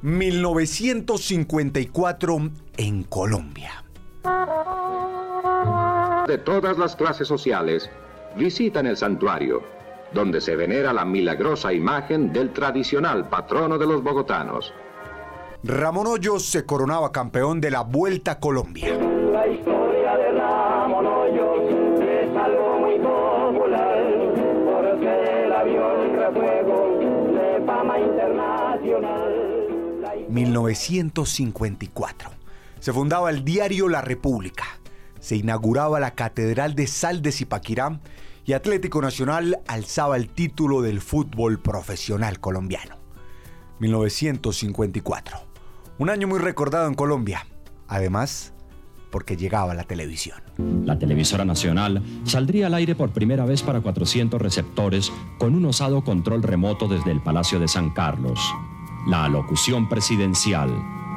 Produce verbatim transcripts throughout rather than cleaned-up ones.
mil novecientos cincuenta y cuatro en Colombia. De todas las clases sociales visitan el santuario, donde se venera la milagrosa imagen del tradicional patrono de los bogotanos. Ramón Hoyos se coronaba campeón de la Vuelta a Colombia. La historia de Ramón Hoyos es algo muy popular, porque el avión refuego de fama internacional. mil novecientos cincuenta y cuatro. Se fundaba el diario La República. Se inauguraba la Catedral de Sal de Zipaquirá y Atlético Nacional alzaba el título del fútbol profesional colombiano. mil novecientos cincuenta y cuatro. Un año muy recordado en Colombia. Además, porque llegaba la televisión. La televisora nacional saldría al aire por primera vez para cuatrocientos receptores con un osado control remoto desde el Palacio de San Carlos. La alocución presidencial.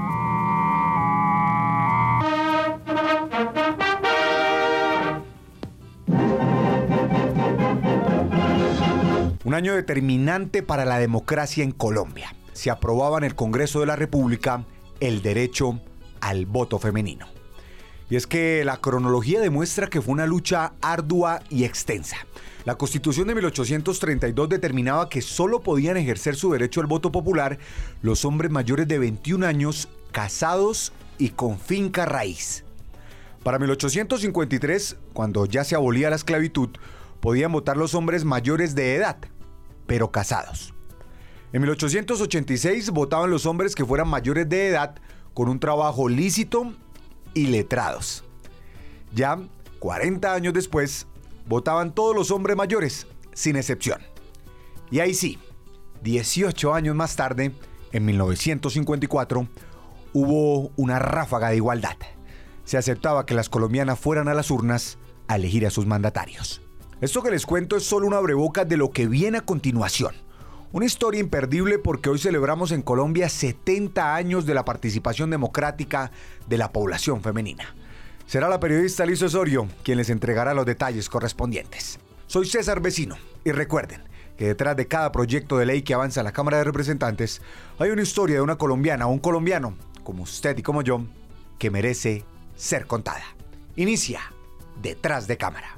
Un año determinante para la democracia en Colombia. Se aprobaba en el Congreso de la República el derecho al voto femenino. Y es que la cronología demuestra que fue una lucha ardua y extensa. La Constitución de mil ochocientos treinta y dos determinaba que solo podían ejercer su derecho al voto popular los hombres mayores de veintiún años, casados y con finca raíz. Para mil ochocientos cincuenta y tres, cuando ya se abolía la esclavitud, podían votar los hombres mayores de edad, pero casados. En mil ochocientos ochenta y seis votaban los hombres que fueran mayores de edad con un trabajo lícito y letrados. Ya cuarenta años después, votaban todos los hombres mayores, sin excepción. Y ahí sí, dieciocho años más tarde, en mil novecientos cincuenta y cuatro, hubo una ráfaga de igualdad. Se aceptaba que las colombianas fueran a las urnas a elegir a sus mandatarios. Esto que les cuento es solo una abrebocas de lo que viene a continuación. Una historia imperdible porque hoy celebramos en Colombia setenta años de la participación democrática de la población femenina. Será la periodista Liz Osorio quien les entregará los detalles correspondientes. Soy César Vecino y recuerden que detrás de cada proyecto de ley que avanza en la Cámara de Representantes hay una historia de una colombiana o un colombiano, como usted y como yo, que merece ser contada. Inicia Detrás de Cámara.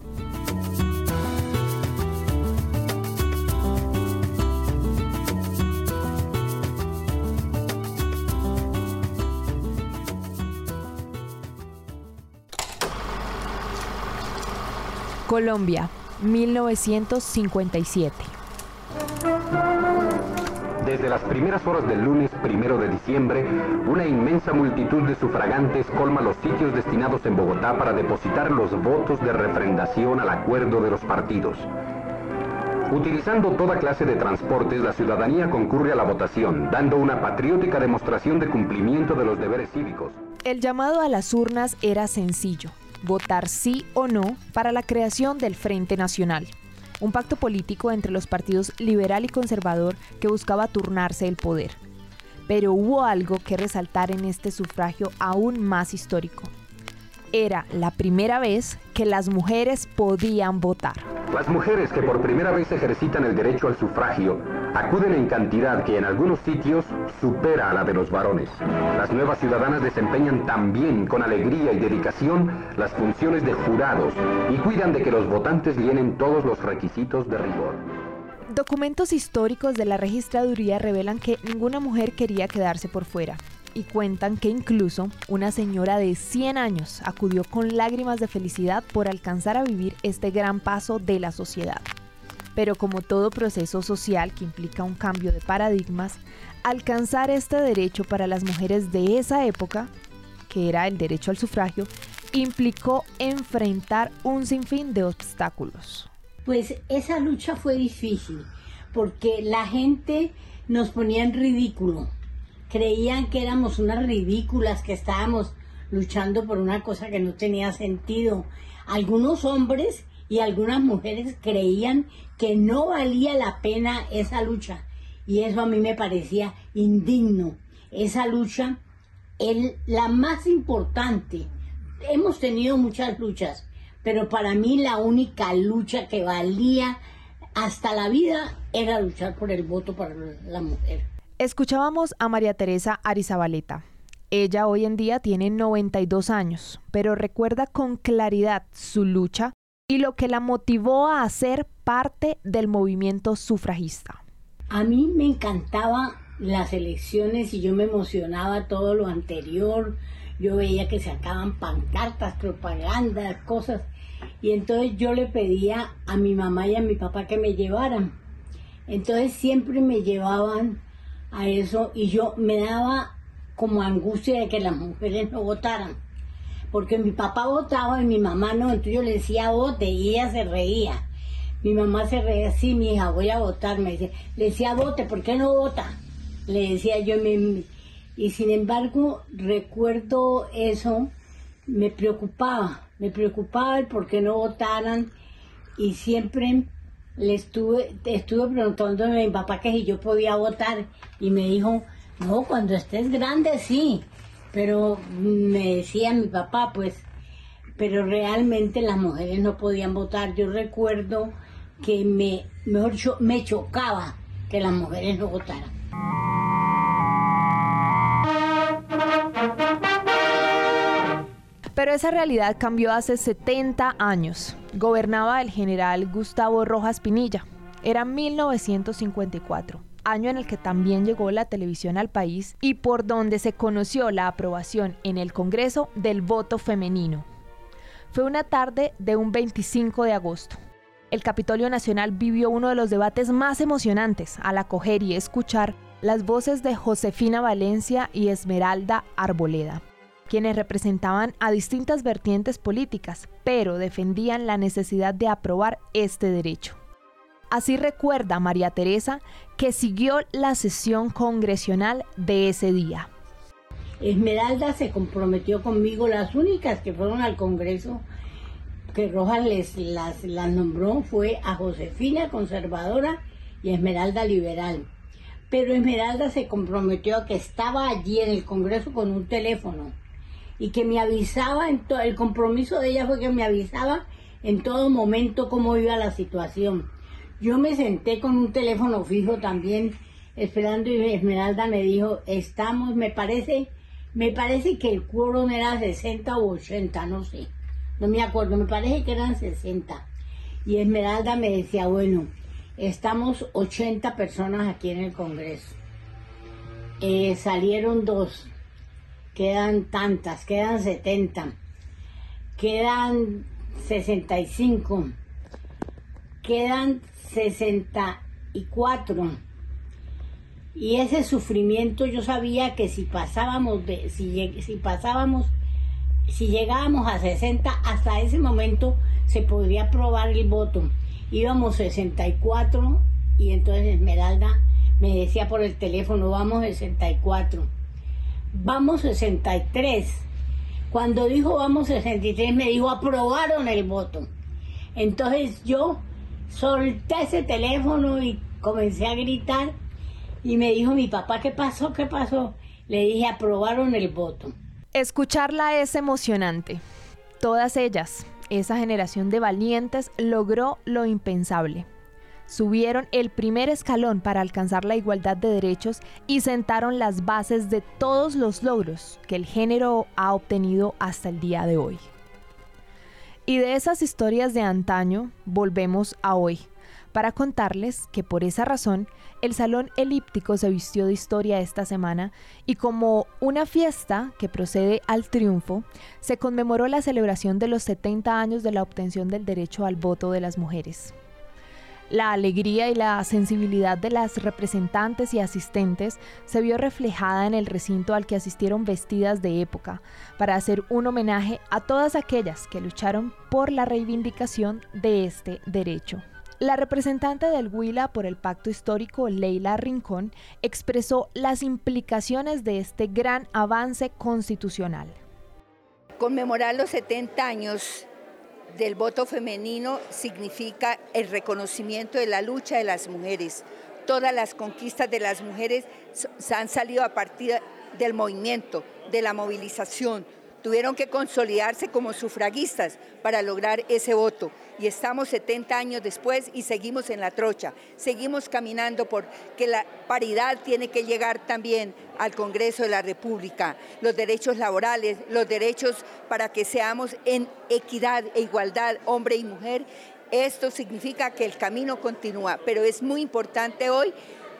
Colombia, mil novecientos cincuenta y siete. Desde las primeras horas del lunes primero de diciembre, una inmensa multitud de sufragantes colma los sitios destinados en Bogotá para depositar los votos de refrendación al acuerdo de los partidos. Utilizando toda clase de transportes, la ciudadanía concurre a la votación, dando una patriótica demostración de cumplimiento de los deberes cívicos. El llamado a las urnas era sencillo: votar sí o no para la creación del Frente Nacional, un pacto político entre los partidos liberal y conservador que buscaba turnarse el poder. Pero hubo algo que resaltar en este sufragio aún más histórico. Era la primera vez que las mujeres podían votar. Las mujeres que por primera vez ejercitan el derecho al sufragio acuden en cantidad que en algunos sitios supera a la de los varones. Las nuevas ciudadanas desempeñan también con alegría y dedicación las funciones de jurados y cuidan de que los votantes llenen todos los requisitos de rigor. Documentos históricos de la registraduría revelan que ninguna mujer quería quedarse por fuera. Y cuentan que incluso una señora de cien años acudió con lágrimas de felicidad por alcanzar a vivir este gran paso de la sociedad. Pero como todo proceso social que implica un cambio de paradigmas, alcanzar este derecho para las mujeres de esa época, que era el derecho al sufragio, implicó enfrentar un sinfín de obstáculos. Pues esa lucha fue difícil, porque la gente nos ponía en ridículo. Creían que éramos unas ridículas, que estábamos luchando por una cosa que no tenía sentido. Algunos hombres y algunas mujeres creían que no valía la pena esa lucha. Y eso a mí me parecía indigno. Esa lucha es la más importante. Hemos tenido muchas luchas, pero para mí la única lucha que valía hasta la vida era luchar por el voto para la mujer. Escuchábamos a María Teresa Arizabaleta. Ella hoy en día tiene noventa y dos años, pero recuerda con claridad su lucha y lo que la motivó a ser parte del movimiento sufragista. A mí me encantaban las elecciones y yo me emocionaba todo lo anterior. Yo veía que sacaban pancartas, propagandas, cosas. Y entonces yo le pedía a mi mamá y a mi papá que me llevaran. Entonces siempre me llevaban a eso y yo me daba como angustia de que las mujeres no votaran. Porque mi papá votaba y mi mamá no. Entonces yo le decía vote y ella se reía. Mi mamá se reía, sí, mi hija, voy a votar. Me decía, le decía vote, ¿por qué no vota? Le decía yo, me, y sin embargo recuerdo eso, me preocupaba. Me preocupaba el por qué no votaran y siempre le estuve, estuve preguntándome a mi papá que si yo podía votar y me dijo, no, cuando estés grande sí, pero me decía mi papá, pues, pero realmente las mujeres no podían votar. Yo recuerdo que me, mejor yo, me chocaba que las mujeres no votaran. Pero esa realidad cambió hace setenta años. Gobernaba el general Gustavo Rojas Pinilla. Era mil novecientos cincuenta y cuatro, año en el que también llegó la televisión al país y por donde se conoció la aprobación en el Congreso del voto femenino. Fue una tarde de un veinticinco de agosto. El Capitolio Nacional vivió uno de los debates más emocionantes al acoger y escuchar las voces de Josefina Valencia y Esmeralda Arboleda, quienes representaban a distintas vertientes políticas, pero defendían la necesidad de aprobar este derecho. Así recuerda María Teresa que siguió la sesión congresional de ese día. Esmeralda se comprometió conmigo, las únicas que fueron al Congreso que Rojas les, las, las nombró fue a Josefina, conservadora, y Esmeralda, liberal. Pero Esmeralda se comprometió a que estaba allí en el Congreso con un teléfono y que me avisaba, en to- el compromiso de ella fue que me avisaba en todo momento cómo iba la situación. Yo me senté con un teléfono fijo también esperando y Esmeralda me dijo, estamos, me parece, me parece que el quórum era sesenta o ochenta, no sé, no me acuerdo, me parece que eran sesenta. Y Esmeralda me decía, bueno, estamos ochenta personas aquí en el Congreso. Eh, salieron dos. Quedan tantas, quedan setenta, quedan sesenta y cinco, quedan sesenta y cuatro. Y ese sufrimiento yo sabía que si pasábamos, de, si, si pasábamos, si llegábamos a sesenta, hasta ese momento se podría aprobar el voto. Íbamos sesenta y cuatro y entonces Esmeralda me decía por el teléfono, vamos sesenta y cuatro. Vamos sesenta y tres. Cuando dijo vamos sesenta y tres me dijo aprobaron el voto. Entonces yo solté ese teléfono y comencé a gritar y me dijo mi papá, ¿qué pasó? ¿Qué pasó? Le dije aprobaron el voto. Escucharla es emocionante. Todas ellas, esa generación de valientes, logró lo impensable. Subieron el primer escalón para alcanzar la igualdad de derechos y sentaron las bases de todos los logros que el género ha obtenido hasta el día de hoy. Y de esas historias de antaño volvemos a hoy, para contarles que por esa razón el Salón Elíptico se vistió de historia esta semana y como una fiesta que procede al triunfo, se conmemoró la celebración de los setenta años de la obtención del derecho al voto de las mujeres. La alegría y la sensibilidad de las representantes y asistentes se vio reflejada en el recinto al que asistieron vestidas de época para hacer un homenaje a todas aquellas que lucharon por la reivindicación de este derecho. La representante del Huila por el Pacto Histórico, Leila Rincón, expresó las implicaciones de este gran avance constitucional. Conmemorar los setenta años del voto femenino significa el reconocimiento de la lucha de las mujeres. Todas las conquistas de las mujeres han salido a partir del movimiento, de la movilización. tuvieron que consolidarse como sufragistas para lograr ese voto. Y estamos setenta años después y seguimos en la trocha, seguimos caminando porque la paridad tiene que llegar también al Congreso de la República, los derechos laborales, los derechos para que seamos en equidad e igualdad, hombre y mujer. Esto significa que el camino continúa, pero es muy importante hoy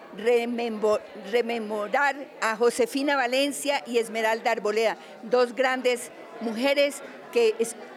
rememorar a Josefina Valencia y Esmeralda Arboleda, dos grandes mujeres que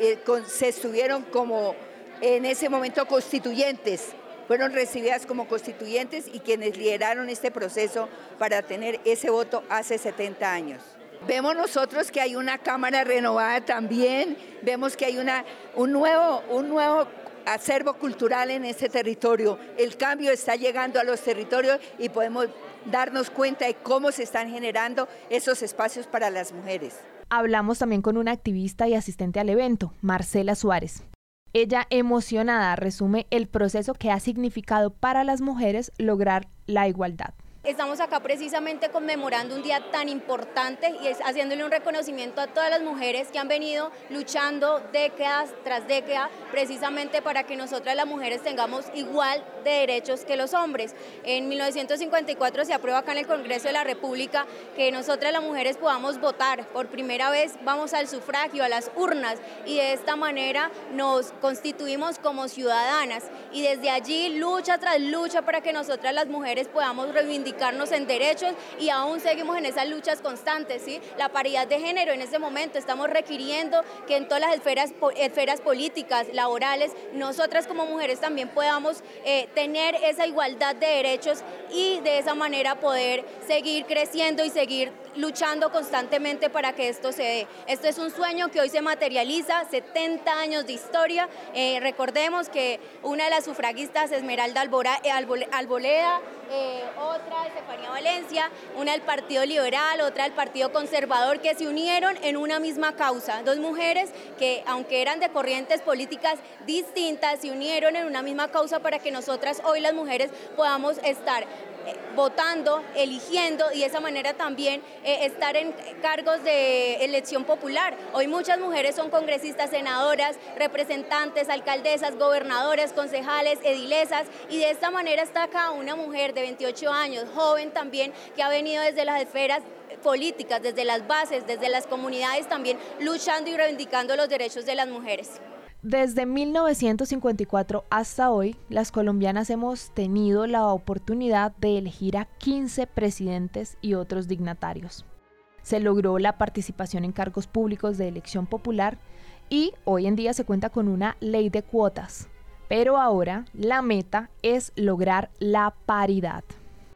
se estuvieron como en ese momento constituyentes, fueron recibidas como constituyentes y quienes lideraron este proceso para tener ese voto hace setenta años. Vemos nosotros que hay una Cámara renovada también, vemos que hay una, un nuevo, un nuevo acervo cultural en ese territorio. El cambio está llegando a los territorios y podemos darnos cuenta de cómo se están generando esos espacios para las mujeres. Hablamos también con una activista y asistente al evento, Marcela Suárez. Ella, emocionada, resume el proceso que ha significado para las mujeres lograr la igualdad. Estamos acá precisamente conmemorando un día tan importante y es haciéndole un reconocimiento a todas las mujeres que han venido luchando décadas tras décadas precisamente para que nosotras las mujeres tengamos igual de derechos que los hombres. En mil novecientos cincuenta y cuatro se aprueba acá en el Congreso de la República que nosotras las mujeres podamos votar. Por primera vez vamos al sufragio, a las urnas, y de esta manera nos constituimos como ciudadanas y desde allí lucha tras lucha para que nosotras las mujeres podamos reivindicar en derechos y aún seguimos en esas luchas constantes, ¿sí? La paridad de género en este momento estamos requiriendo que en todas las esferas, esferas políticas, laborales, nosotras como mujeres también podamos eh, tener esa igualdad de derechos y de esa manera poder seguir creciendo y seguir luchando constantemente para que esto se dé. Esto es un sueño que hoy se materializa, setenta años de historia. Eh, recordemos que una de las sufragistas, Esmeralda Albora, eh, Arboleda, eh, otra Estefanía Valencia, una del Partido Liberal, otra del Partido Conservador, que se unieron en una misma causa. Dos mujeres que, aunque eran de corrientes políticas distintas, se unieron en una misma causa para que nosotras hoy las mujeres podamos estar votando, eligiendo y de esa manera también eh, estar en cargos de elección popular. Hoy muchas mujeres son congresistas, senadoras, representantes, alcaldesas, gobernadoras, concejales, edilesas, y de esta manera está acá una mujer de veintiocho años, joven también, que ha venido desde las esferas políticas, desde las bases, desde las comunidades también, luchando y reivindicando los derechos de las mujeres. Desde mil novecientos cincuenta y cuatro hasta hoy, las colombianas hemos tenido la oportunidad de elegir a quince presidentes y otros dignatarios. Se logró la participación en cargos públicos de elección popular y hoy en día se cuenta con una ley de cuotas. Pero ahora la meta es lograr la paridad.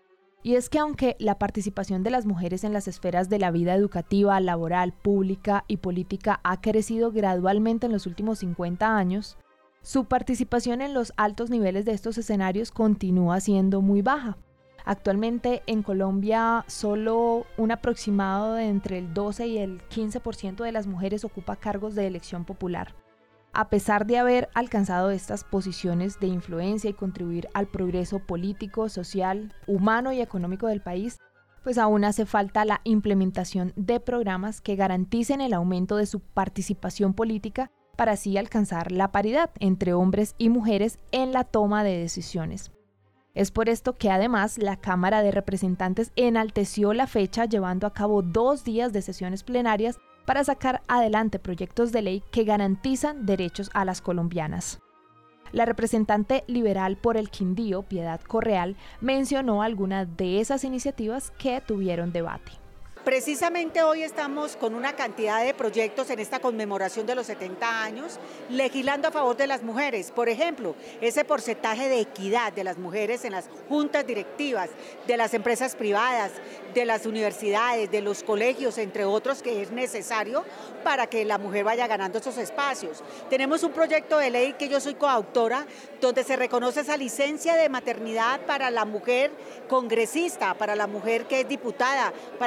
Y es que aunque la participación de las mujeres en las esferas de la vida educativa, laboral, pública y política ha crecido gradualmente en los últimos cincuenta años, su participación en los altos niveles de estos escenarios continúa siendo muy baja. Actualmente en Colombia solo un aproximado de entre el doce y el quince por ciento de las mujeres ocupa cargos de elección popular. A pesar de haber alcanzado estas posiciones de influencia y contribuir al progreso político, social, humano y económico del país, pues aún hace falta la implementación de programas que garanticen el aumento de su participación política para así alcanzar la paridad entre hombres y mujeres en la toma de decisiones. Es por esto que además la Cámara de Representantes enalteció la fecha llevando a cabo dos días de sesiones plenarias para sacar adelante proyectos de ley que garantizan derechos a las colombianas. La representante liberal por el Quindío, Piedad Correal, mencionó algunas de esas iniciativas que tuvieron debate. Precisamente hoy estamos con una cantidad de proyectos en esta conmemoración de los setenta años, legislando a favor de las mujeres. Por ejemplo, ese porcentaje de equidad de las mujeres en las juntas directivas, de las empresas privadas, de las universidades, de los colegios, entre otros, que es necesario para que la mujer vaya ganando esos espacios. Tenemos un proyecto de ley que yo soy coautora, donde se reconoce esa licencia de maternidad para la mujer congresista, para la mujer que es diputada, para la mujer que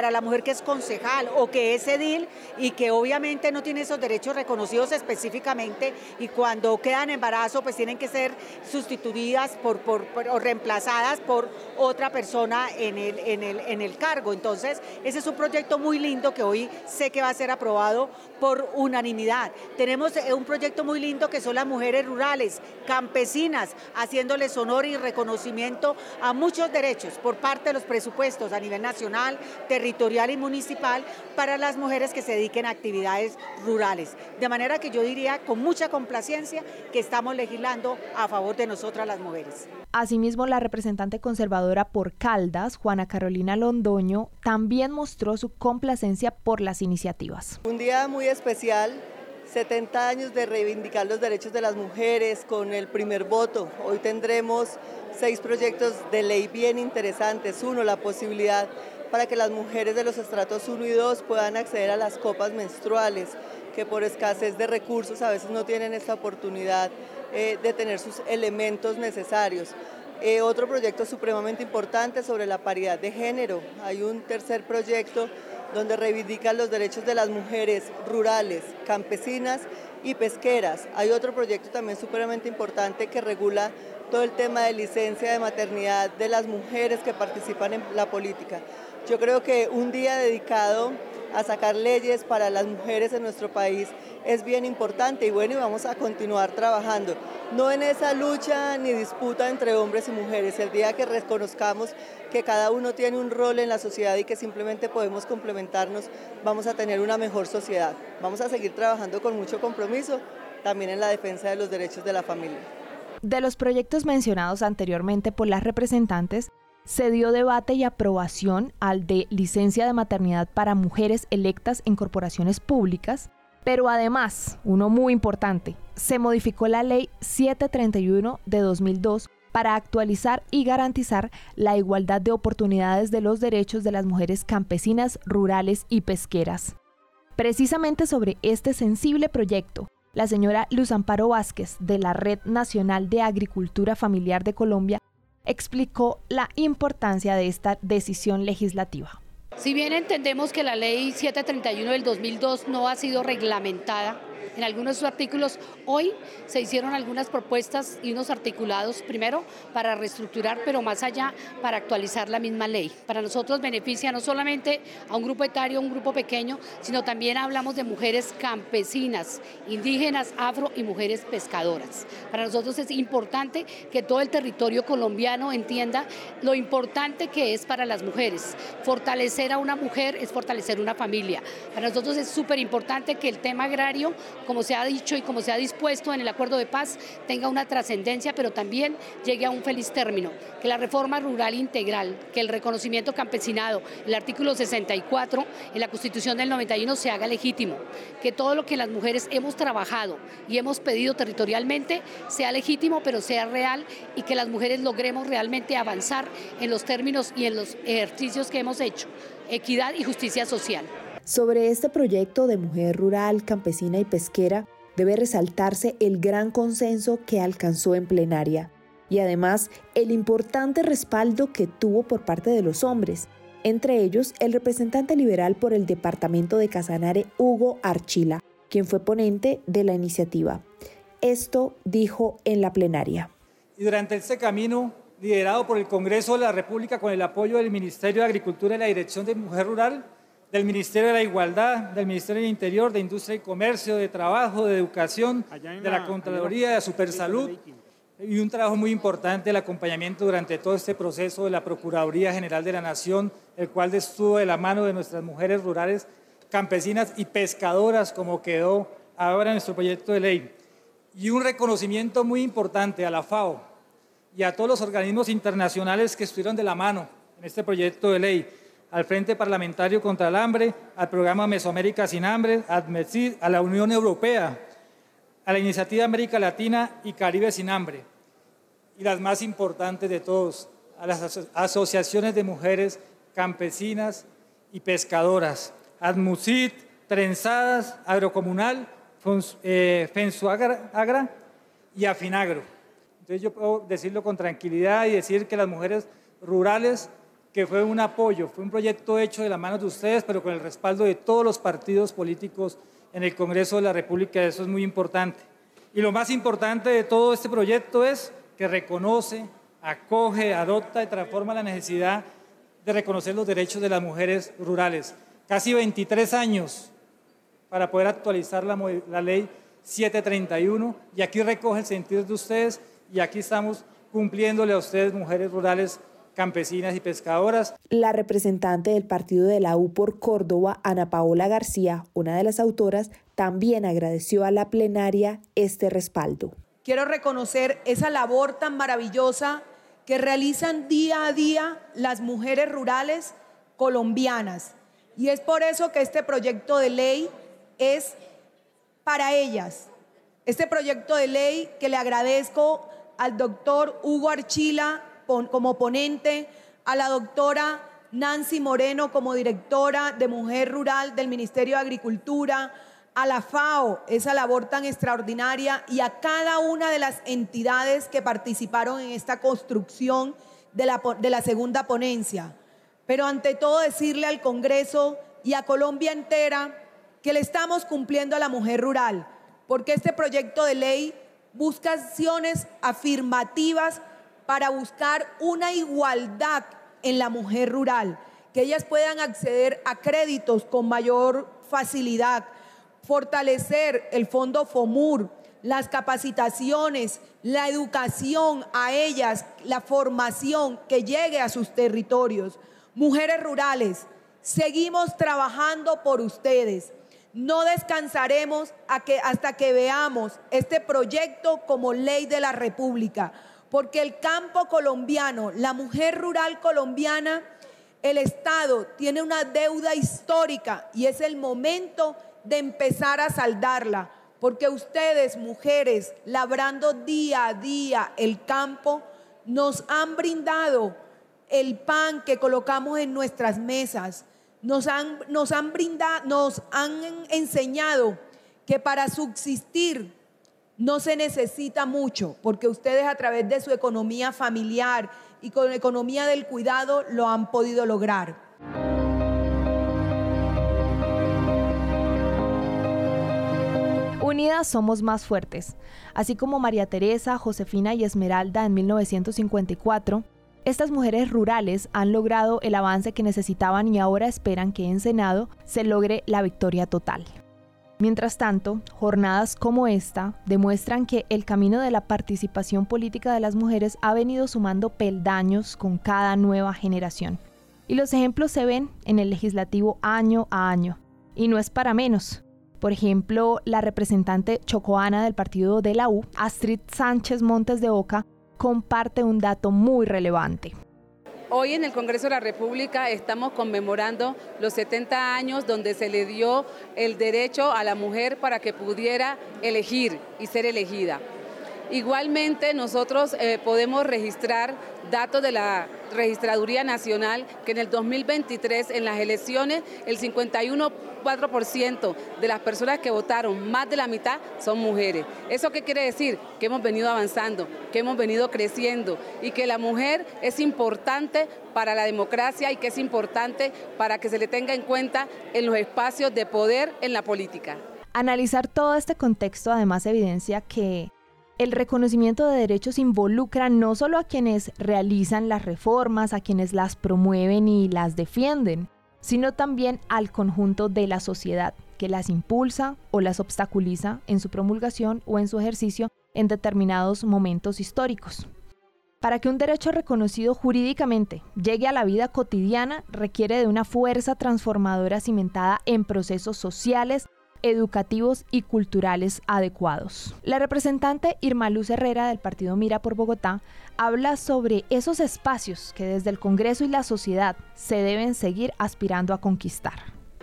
que es concejal o que es edil y que obviamente no tiene esos derechos reconocidos específicamente y cuando quedan en embarazo pues tienen que ser sustituidas por, por, por, o reemplazadas por otra persona en el, en, el, en el cargo. Entonces ese es un proyecto muy lindo que hoy sé que va a ser aprobado por unanimidad. Tenemos un proyecto muy lindo que son las mujeres rurales, campesinas, haciéndoles honor y reconocimiento a muchos derechos por parte de los presupuestos a nivel nacional, territorial y municipal para las mujeres que se dediquen a actividades rurales. De manera que yo diría con mucha complacencia que estamos legislando a favor de nosotras las mujeres. Asimismo, la representante conservadora por Caldas, Juana Carolina Londoño, también mostró su complacencia por las iniciativas. Un día muy especial, setenta años de reivindicar los derechos de las mujeres con el primer voto. Hoy tendremos seis proyectos de ley bien interesantes. Uno, la posibilidad para que las mujeres de los estratos uno y dos puedan acceder a las copas menstruales, que por escasez de recursos a veces no tienen esta oportunidad eh, de tener sus elementos necesarios. Eh, otro proyecto supremamente importante sobre la paridad de género. Hay un tercer proyecto donde reivindican los derechos de las mujeres rurales, campesinas y pesqueras. Hay otro proyecto también supremamente importante que regula todo el tema de licencia de maternidad de las mujeres que participan en la política. Yo creo que un día dedicado a sacar leyes para las mujeres en nuestro país es bien importante y bueno, y vamos a continuar trabajando, no en esa lucha ni disputa entre hombres y mujeres. El día que reconozcamos que cada uno tiene un rol en la sociedad y que simplemente podemos complementarnos, vamos a tener una mejor sociedad. Vamos a seguir trabajando con mucho compromiso, también en la defensa de los derechos de la familia. De los proyectos mencionados anteriormente por las representantes, se dio debate y aprobación al de licencia de maternidad para mujeres electas en corporaciones públicas, pero además, uno muy importante, se modificó la Ley setecientos treinta y uno de dos mil dos para actualizar y garantizar la igualdad de oportunidades de los derechos de las mujeres campesinas, rurales y pesqueras. Precisamente sobre este sensible proyecto, la señora Luz Amparo Vázquez, de la Red Nacional de Agricultura Familiar de Colombia, explicó la importancia de esta decisión legislativa. Si bien entendemos que la ley setecientos treinta y uno del dos mil dos no ha sido reglamentada en algunos de sus artículos, hoy se hicieron algunas propuestas y unos articulados, primero para reestructurar, pero más allá para actualizar la misma ley. Para nosotros beneficia no solamente a un grupo etario, un grupo pequeño, sino también hablamos de mujeres campesinas, indígenas, afro y mujeres pescadoras. Para nosotros es importante que todo el territorio colombiano entienda lo importante que es para las mujeres. Fortalecer a una mujer es fortalecer una familia. Para nosotros es súper importante que el tema agrario, como se ha dicho y como se ha dispuesto en el acuerdo de paz, tenga una trascendencia, pero también llegue a un feliz término. Que la reforma rural integral, que el reconocimiento campesinado, el artículo sesenta y cuatro en la Constitución del noventa y uno se haga legítimo. Que todo lo que las mujeres hemos trabajado y hemos pedido territorialmente sea legítimo, pero sea real y que las mujeres logremos realmente avanzar en los términos y en los ejercicios que hemos hecho. Equidad y justicia social. Sobre este proyecto de mujer rural, campesina y pesquera, debe resaltarse el gran consenso que alcanzó en plenaria y además el importante respaldo que tuvo por parte de los hombres, entre ellos el representante liberal por el departamento de Casanare, Hugo Archila, quien fue ponente de la iniciativa. Esto dijo en la plenaria. Y durante este camino, liderado por el Congreso de la República con el apoyo del Ministerio de Agricultura y la Dirección de Mujer Rural, del Ministerio de la Igualdad, del Ministerio del Interior, de Industria y Comercio, de Trabajo, de Educación, de la Contraloría, de Supersalud, y un trabajo muy importante, el acompañamiento durante todo este proceso de la Procuraduría General de la Nación, el cual estuvo de la mano de nuestras mujeres rurales, campesinas y pescadoras, como quedó ahora en nuestro proyecto de ley. Y un reconocimiento muy importante a la FAO y a todos los organismos internacionales que estuvieron de la mano en este proyecto de ley, al Frente Parlamentario contra el Hambre, al Programa Mesoamérica Sin Hambre, a la Unión Europea, a la Iniciativa América Latina y Caribe Sin Hambre, y las más importantes de todos, a las aso asociaciones de mujeres campesinas y pescadoras, ADMUCIT, Trenzadas, Agrocomunal, Fons, eh, Fensuagra Agra y Afinagro. Entonces yo puedo decirlo con tranquilidad y decir que las mujeres rurales que fue un apoyo, fue un proyecto hecho de la mano de ustedes, pero con el respaldo de todos los partidos políticos en el Congreso de la República. Eso es muy importante. Y lo más importante de todo este proyecto es que reconoce, acoge, adopta y transforma la necesidad de reconocer los derechos de las mujeres rurales. Casi veintitrés años para poder actualizar la, la ley setecientos treinta y uno, y aquí recoge el sentir de ustedes, y aquí estamos cumpliéndole a ustedes, mujeres rurales, campesinas y pescadoras. La representante del partido de la U por Córdoba, Ana Paola García, una de las autoras, también agradeció a la plenaria este respaldo. Quiero reconocer esa labor tan maravillosa que realizan día a día las mujeres rurales colombianas. Y es por eso que este proyecto de ley es para ellas. Este proyecto de ley que le agradezco al doctor Hugo Archila como ponente, a la doctora Nancy Moreno como directora de Mujer Rural del Ministerio de Agricultura, a la FAO, esa labor tan extraordinaria, y a cada una de las entidades que participaron en esta construcción de la, de la segunda ponencia. Pero ante todo decirle al Congreso y a Colombia entera que le estamos cumpliendo a la mujer rural, porque este proyecto de ley busca acciones afirmativas para buscar una igualdad en la mujer rural, que ellas puedan acceder a créditos con mayor facilidad, fortalecer el Fondo FOMUR, las capacitaciones, la educación a ellas, la formación que llegue a sus territorios. Mujeres rurales, seguimos trabajando por ustedes. No descansaremos a que, hasta que veamos este proyecto como ley de la República, porque el campo colombiano, la mujer rural colombiana, el Estado tiene una deuda histórica y es el momento de empezar a saldarla, porque ustedes, mujeres, labrando día a día el campo, nos han brindado el pan que colocamos en nuestras mesas, nos han, nos han brindado, nos han enseñado que para subsistir no se necesita mucho, porque ustedes a través de su economía familiar y con la economía del cuidado lo han podido lograr. Unidas somos más fuertes. Así como María Teresa, Josefina y Esmeralda en mil novecientos cincuenta y cuatro, estas mujeres rurales han logrado el avance que necesitaban y ahora esperan que en Senado se logre la victoria total. Mientras tanto, jornadas como esta demuestran que el camino de la participación política de las mujeres ha venido sumando peldaños con cada nueva generación. Y los ejemplos se ven en el legislativo año a año. Y no es para menos. Por ejemplo, la representante chocoana del partido de la U, Astrid Sánchez Montes de Oca, comparte un dato muy relevante. Hoy en el Congreso de la República estamos conmemorando los setenta años donde se le dio el derecho a la mujer para que pudiera elegir y ser elegida. Igualmente nosotros eh, podemos registrar datos de la Registraduría Nacional que en el dos mil veintitrés en las elecciones el cincuenta y uno punto cuatro por ciento de las personas que votaron, más de la mitad, son mujeres. ¿Eso qué quiere decir? Que hemos venido avanzando, que hemos venido creciendo y que la mujer es importante para la democracia y que es importante para que se le tenga en cuenta en los espacios de poder en la política. Analizar todo este contexto además evidencia que el reconocimiento de derechos involucra no solo a quienes realizan las reformas, a quienes las promueven y las defienden, sino también al conjunto de la sociedad que las impulsa o las obstaculiza en su promulgación o en su ejercicio en determinados momentos históricos. Para que un derecho reconocido jurídicamente llegue a la vida cotidiana requiere de una fuerza transformadora cimentada en procesos sociales, educativos y culturales adecuados. La representante Irma Luz Herrera del partido Mira por Bogotá habla sobre esos espacios que desde el Congreso y la sociedad se deben seguir aspirando a conquistar.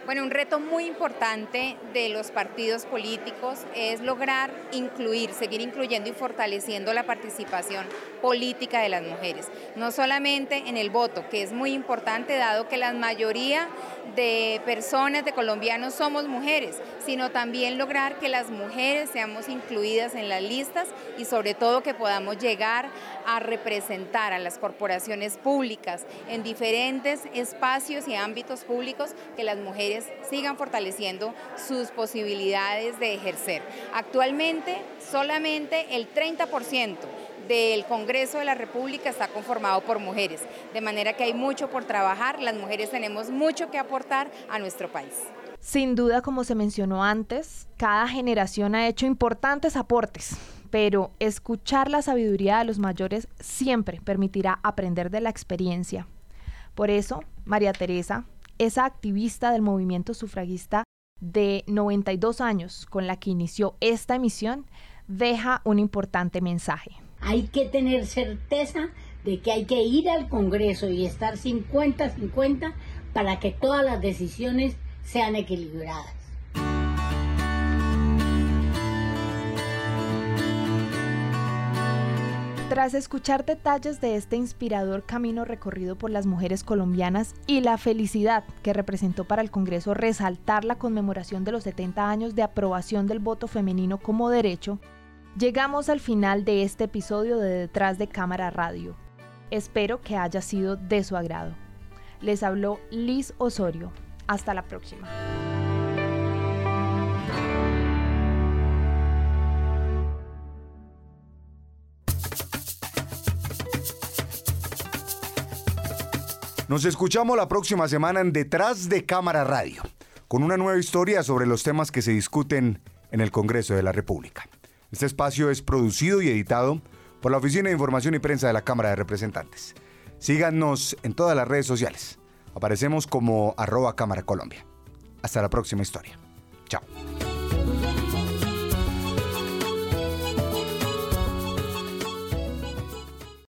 Bueno, un reto muy importante de los partidos políticos es lograr incluir, seguir incluyendo y fortaleciendo la participación política de las mujeres. No solamente en el voto, que es muy importante dado que la mayoría de personas, de colombianos, somos mujeres, sino también lograr que las mujeres seamos incluidas en las listas y sobre todo que podamos llegar a representar a las corporaciones públicas en diferentes espacios y ámbitos públicos, que las mujeres sigan fortaleciendo sus posibilidades de ejercer. Actualmente, solamente el treinta por ciento del Congreso de la República está conformado por mujeres, de manera que hay mucho por trabajar, las mujeres tenemos mucho que aportar a nuestro país. Sin duda, como se mencionó antes, cada generación ha hecho importantes aportes, pero escuchar la sabiduría de los mayores siempre permitirá aprender de la experiencia. Por eso, María Teresa, esa activista del movimiento sufragista de noventa y dos años con la que inició esta emisión, deja un importante mensaje. Hay que tener certeza de que hay que ir al Congreso y estar cincuenta a cincuenta para que todas las decisiones sean equilibradas. Tras escuchar detalles de este inspirador camino recorrido por las mujeres colombianas y la felicidad que representó para el Congreso resaltar la conmemoración de los setenta años de aprobación del voto femenino como derecho, llegamos al final de este episodio de Detrás de Cámara Radio. Espero que haya sido de su agrado. Les habló Liz Osorio. Hasta la próxima. Nos escuchamos la próxima semana en Detrás de Cámara Radio, con una nueva historia sobre los temas que se discuten en el Congreso de la República. Este espacio es producido y editado por la Oficina de Información y Prensa de la Cámara de Representantes. Síganos en todas las redes sociales. Aparecemos como arroba Cámara Colombia. Hasta la próxima historia. Chao.